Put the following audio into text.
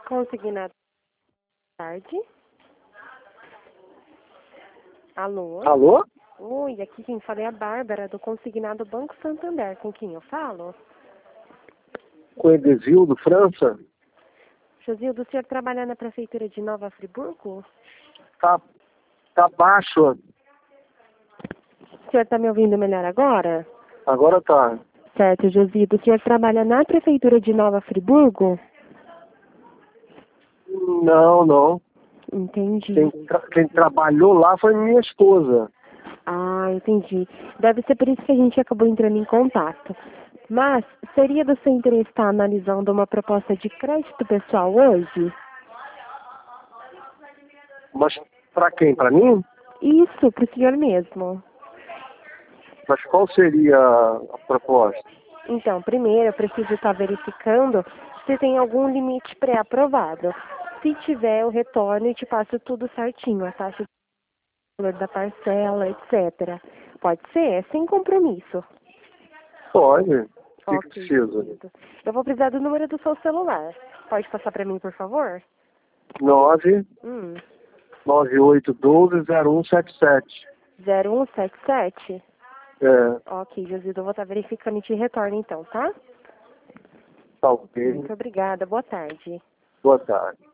Consignado. Tarde. Alô? Alô? Oi, aqui quem fala é a Bárbara, do Consignado Banco Santander. Com quem eu falo? Com Edesildo França? Josildo, o senhor trabalha na Prefeitura de Nova Friburgo? Tá baixo. O senhor está me ouvindo melhor agora? Agora tá. Certo, Josildo. O senhor trabalha na Prefeitura de Nova Friburgo? Não. Entendi. Quem trabalhou lá foi minha esposa. Ah, entendi. Deve ser por isso que a gente acabou entrando em contato. Mas, seria do seu interesse estar analisando uma proposta de crédito pessoal hoje? Mas pra quem? Pra mim? Isso, para o senhor mesmo. Mas qual seria a proposta? Então, primeiro eu preciso estar verificando se tem algum limite pré-aprovado. Se tiver, eu retorno e te passo tudo certinho, a taxa de valor da parcela, etc. Pode ser? É sem compromisso. Pode. O que Ok, precisa? querido. Eu vou precisar do número do seu celular. Pode passar para mim, por favor? 9 Hum. 9812 0177. 0177? É, Ok, Josildo, eu vou estar verificando e te retorno então, tá? tá ok. Muito obrigada. Boa tarde. Boa tarde.